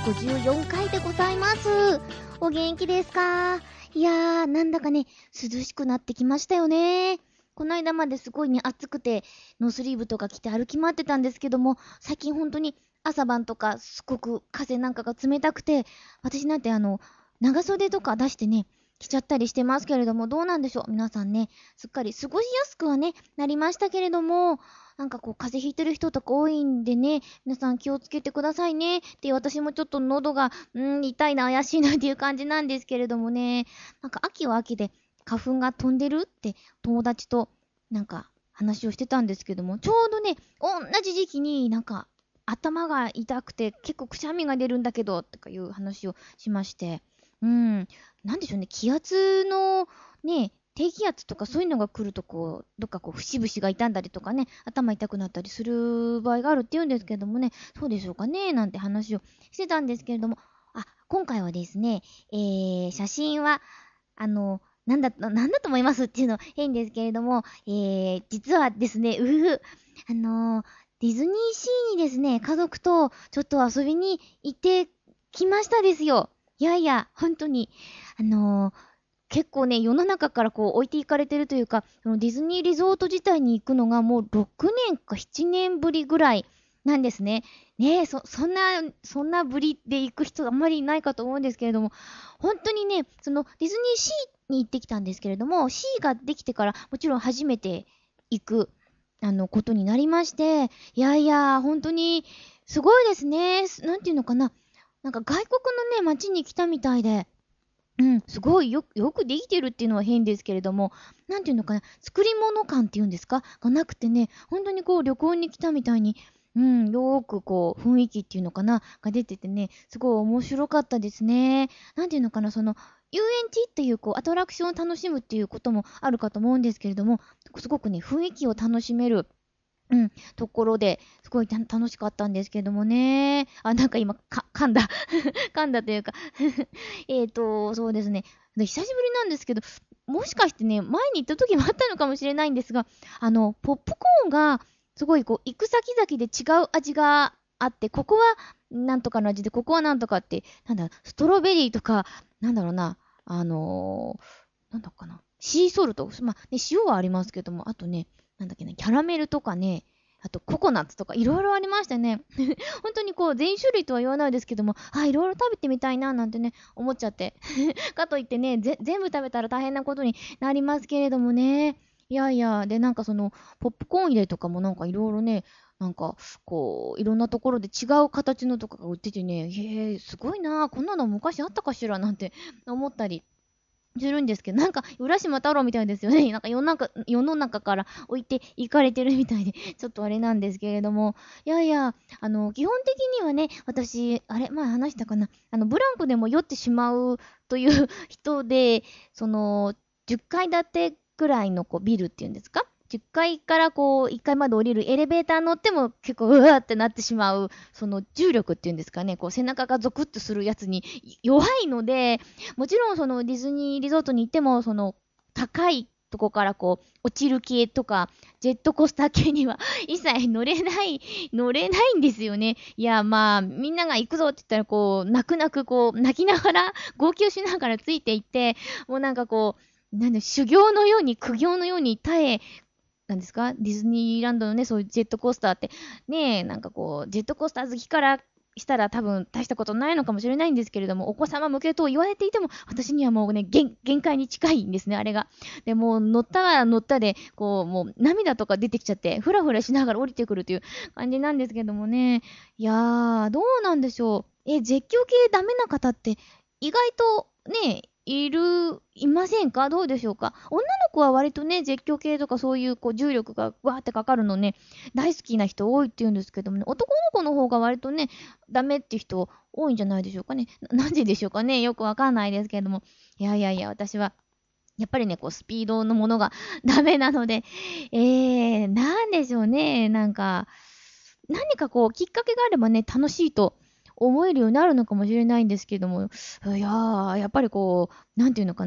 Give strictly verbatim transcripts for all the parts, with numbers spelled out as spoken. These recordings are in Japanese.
くじゅうよんかいでございます。お元気ですか？いやー、なんだかね、涼しくなってきましたよね。この間まですごいね、暑くて、ノースリーブとか着て歩き回ってたんですけども、最近本当に朝晩とかすごく風なんかが冷たくて、私なんてあの、長袖とか出してね、着ちゃったりしてますけれども、どうなんでしょう皆さんね、すっかり過ごしやすくはね、なりましたけれども、なんかこう風邪ひいてる人とか多いんでね、皆さん気をつけてくださいね。で、私もちょっと喉が、うーん、痛いな、怪しいなっていう感じなんですけれどもね、なんか秋は秋で花粉が飛んでるって友達となんか話をしてたんですけども、ちょうどね、同じ時期になんか頭が痛くて結構くしゃみが出るんだけど、とかいう話をしまして、うん、なんでしょうね、気圧のね、低気圧とかそういうのが来るとこう、どっかこう、節々が痛んだりとかね、頭痛くなったりする場合があるって言うんですけどもね、そうでしょうかね、なんて話をしてたんですけれども、あ、今回はですね、えー、写真は、あの、なんだ、なんだと思いますっていうの変ですけれども、えー、実はですね、うふふ、あのー、ディズニーシーにですね、家族とちょっと遊びに行ってきましたですよ。いやいや、本当に、あのー、結構ね、世の中からこう置いていかれてるというか、そのディズニーリゾート自体に行くのがもうろくねんかななねんぶりぐらいなんですね。ねえ、そ、そんな、そんなぶりで行く人あんまりいないかと思うんですけれども、本当にね、そのディズニーシーに行ってきたんですけれども、シーができてからもちろん初めて行く、あの、ことになりまして、いやいや、本当にすごいですね。なんていうのかな。なんか外国のね、街に来たみたいで、うん、すごいよ、よくできてるっていうのは変ですけれども、なんていうのかな、作り物感っていうんですかがなくてね、本当にこう旅行に来たみたいに、うん、よーくこう雰囲気っていうのかな、が出ててね、すごい面白かったですね。なんていうのかな、その、遊園地っていうこうアトラクションを楽しむっていうこともあるかと思うんですけれども、すごくね、雰囲気を楽しめる。うん、ところで、すごいた楽しかったんですけどもね。あ、なんか今、か、噛んだ。噛んだというかえっと、そうですね。で久しぶりなんですけど、もしかしてね、前に行った時もあったのかもしれないんですが、あの、ポップコーンが、すごいこう、行く先々で違う味があって、ここはなんとかの味で、ここはなんとかって、なんだ、ストロベリーとか、なんだろうな、あのー、なんだかな、シーソルト、まあ、ね、塩はありますけども、あとね、なんだっけね、キャラメルとかね、あとココナッツとかいろいろありましたね。本当にこう全種類とは言わないですけども、あ、いろいろ食べてみたいななんてね、思っちゃって。かといってね、ぜ全部食べたら大変なことになりますけれどもね。いやいや、で、なんかその、ポップコーン入れとかもなんかいろいろね、なんか、こう、いろんなところで違う形のとかが売っててね、へえ、すごいな、こんなの昔あったかしらなんて思ったり。するんですけど、なんか、浦島太郎みたいですよね。なんか世の中、世の中から置いていかれてるみたいで、ちょっとあれなんですけれども。いやいや、あの、基本的にはね、私、あれ、前話したかな。あの、ブランコでも酔ってしまうという人で、その、じゅっかい建てぐらいのこうビルっていうんですかじゅっかいからこういっかいまで降りるエレベーター乗っても結構うわーってなってしまう、その重力っていうんですかね、こう背中がゾクッとするやつに弱いので、もちろんそのディズニーリゾートに行っても、その高いとこからこう落ちる系とか、ジェットコースター系には一切乗れない、乗れないんですよね。いや、まあ、みんなが行くぞって言ったら、こう、泣く泣くこう、泣きながら、号泣しながらついていって、もうなんかこう、なんで、修行のように、苦行のように耐え、なんですかディズニーランドのね、そういうジェットコースターって、ねえ、なんかこう、ジェットコースター好きからしたら多分大したことないのかもしれないんですけれども、お子様向けと言われていても、私にはもうね、限限界に近いんですね、あれが。で、もう乗ったら乗ったで、こう、もう涙とか出てきちゃって、ふらふらしながら降りてくるという感じなんですけどもね。いやー、どうなんでしょう。え、絶叫系ダメな方って、意外とね、いる、いませんかどうでしょうか女の子は割とね、絶叫系とかそういうこう重力がわーってかかるのね、大好きな人多いって言うんですけどもね、男の子の方が割とね、ダメっていう人多いんじゃないでしょうかね。な、なんででしょうかね。よくわかんないですけれども。いやいやいや、私は、やっぱりね、こう、スピードのものがダメなので、えー、なんでしょうね。なんか、何かこう、きっかけがあればね、楽しいと思えるようになるのかもしれないんですけども、いやー、やっぱりこう、なんていうのかな。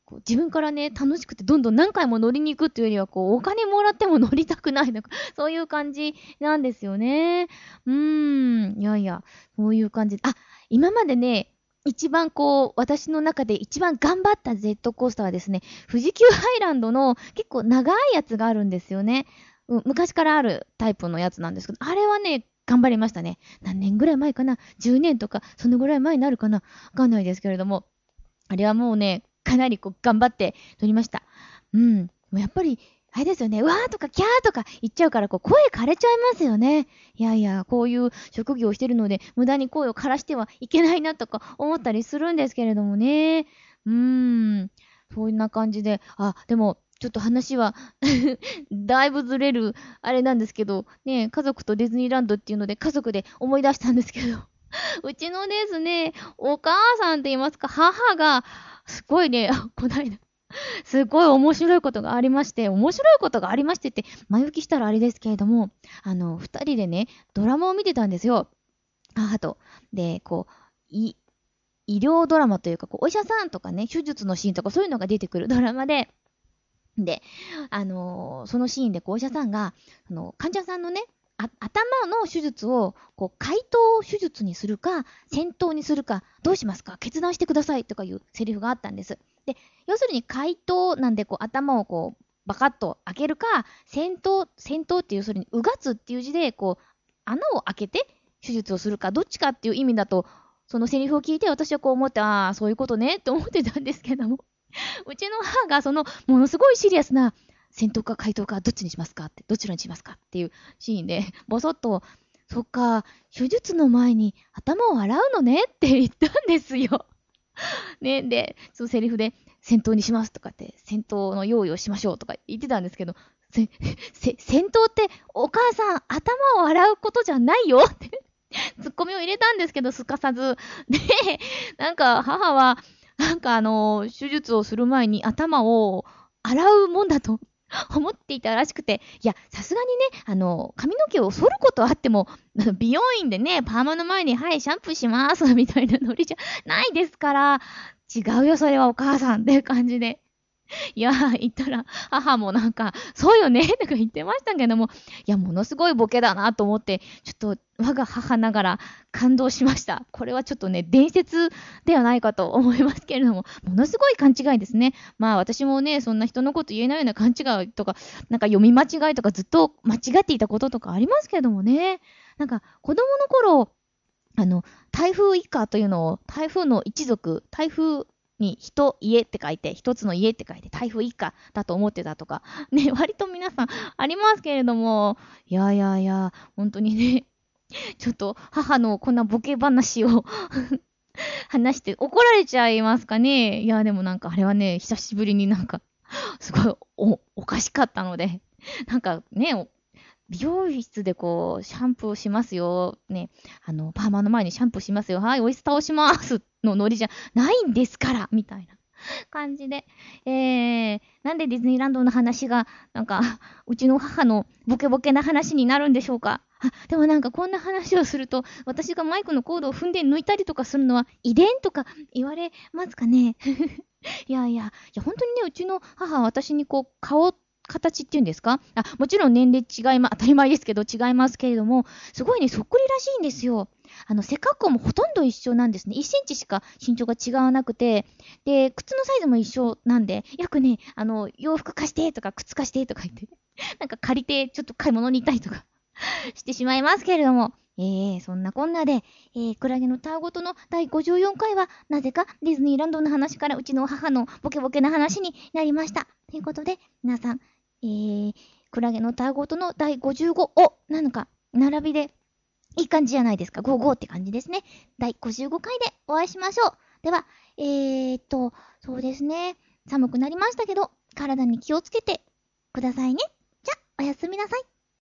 こう自分からね、楽しくてどんどん何回も乗りに行くっていうよりは、こう、お金もらっても乗りたくないのか、そういう感じなんですよね。うーん、いやいや、そういう感じ。あ、今までね、一番こう、私の中で一番頑張ったジェットコースターはですね、富士急ハイランドの結構長いやつがあるんですよね。うん、昔からあるタイプのやつなんですけど、あれはね、頑張りましたね。何年ぐらい前かな ?じゅう 年とか、そのぐらい前になるかなわかんないですけれども、あれはもうね、かなりこう頑張って撮りました。うん。もうやっぱり、あれですよね、うわーとかキャーとか言っちゃうから、こう声枯れちゃいますよね。いやいや、こういう職業をしてるので、無駄に声を枯らしてはいけないなとか思ったりするんですけれどもね。うーん。そんな感じで、あ、でも、ちょっと話はだいぶずれる、あれなんですけど、ね、家族とディズニーランドっていうので、家族で思い出したんですけど、うちのですね、お母さんって言いますか、母が、すごいね、こないだ、すごい面白いことがありまして、面白いことがありましてって、前置きしたらあれですけれども、あの、二人でね、ドラマを見てたんですよ。母と。で、こう、い、医療ドラマというか、こうお医者さんとかね、手術のシーンとかそういうのが出てくるドラマで、で、あのーそのシーンでこうお医者さんが、あの、患者さんのね、あ頭の手術を、こう、開頭手術にするか、先頭にするか、どうしますか決断してくださいとかいうセリフがあったんです。で、要するに開頭なんで、こう、頭をこう、バカッと開けるか、先頭、先頭っていう、要するに、うがつっていう字で、こう、穴を開けて手術をするか、どっちかっていう意味だと、そのセリフを聞いて、私はこう思って、ああ、そういうことねって思ってたんですけども、うちの母がその、ものすごいシリアスな、先頭か回答かどっちにしますかって、どちらにしますかっていうシーンで、ぼそっと、そっか、手術の前に頭を洗うのねって言ったんですよ。ね、で、そのセリフで、先頭にしますとかって、先頭の用意をしましょうとか言ってたんですけど、せ、せ、先頭ってお母さん頭を洗うことじゃないよってツッコミを入れたんですけど、すかさず。で、なんか母は、なんかあの、手術をする前に頭を洗うもんだと思っていたらしくて、いや、さすがにね、あの、髪の毛を剃ることはあっても、美容院でね、パーマの前に、はい、シャンプーします、みたいなノリじゃないですから、違うよ、それはお母さんっていう感じで。いやー、言ったら、母もなんか、そうよねとか言ってましたけども、いや、ものすごいボケだなと思って、ちょっと我が母ながら感動しました。これはちょっとね、伝説ではないかと思いますけれども、ものすごい勘違いですね。まあ私もね、そんな人のこと言えないような勘違いとか、なんか読み間違いとかずっと間違っていたこととかありますけどもね。なんか子供の頃、あの、台風一過というのを、台風の一族、台風に人、家って書いて、一つの家って書いて、台風一過だと思ってたとか、ね、割と皆さんありますけれども、いやいやいや、本当にね、ちょっと母のこんなボケ話を話して怒られちゃいますかね。いや、でもなんかあれはね、久しぶりになんか、すごいお、おかしかったので、なんかね、美容室でこう、シャンプーしますよ。ね。あの、パーマの前にシャンプーしますよ。はい、お椅子倒しますのノリじゃないんですから、みたいな感じで。えー、なんでディズニーランドの話が、なんか、うちの母のボケボケな話になるんでしょうか。あ、でもなんかこんな話をすると、私がマイクのコードを踏んで抜いたりとかするのは遺伝とか言われますかね。いやいや、いや本当にね、うちの母は私にこう、顔、形っていうんですかあ、もちろん年齢違いま、当たり前ですけど違いますけれども、すごいね、そっくりらしいんですよ。あの、背格好もほとんど一緒なんですね。いっセンチしか身長が違わなくて、で、靴のサイズも一緒なんで、よくね、あの、洋服貸してとか、靴貸してとか言って、なんか借りてちょっと買い物に行ったりとかしてしまいますけれども、えー、そんなこんなで、えー、クラゲのタワごとのだいごじゅうよんかいは、なぜかディズニーランドの話からうちの母のボケボケな話になりました。ということで、皆さん、えー、クラゲのタワごとのだいごじゅうご、お、なんか、並びで、いい感じじゃないですか。ごじゅうごって感じですね。だいごじゅうごかいでお会いしましょう。では、えーっと、そうですね。寒くなりましたけど、体に気をつけてくださいね。じゃ、おやすみなさい。